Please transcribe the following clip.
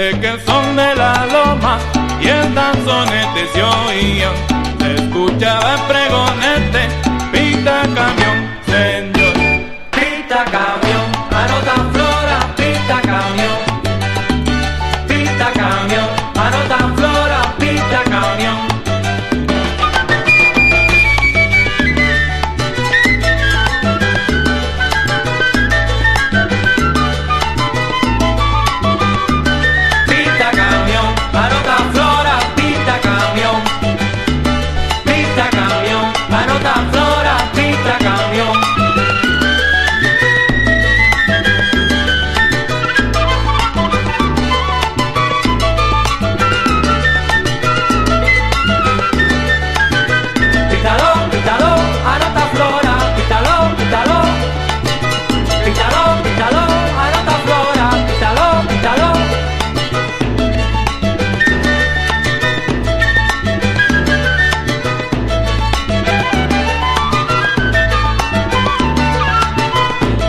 Desde que el son de la loma y el danzonete se oían, se escuchaba el pregonete, pita camión, señor, pita camión.